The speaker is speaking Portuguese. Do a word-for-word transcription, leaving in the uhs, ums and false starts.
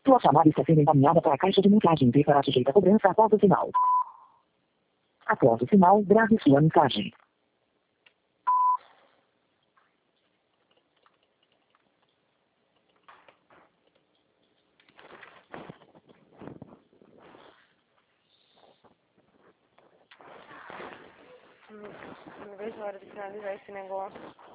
Sua chamada está sendo encaminhada para a caixa de mensagem e será sujeita a cobrança após o sinal. Após o sinal, grave sua mensagem. Não vejo a hora de finalizar esse negócio.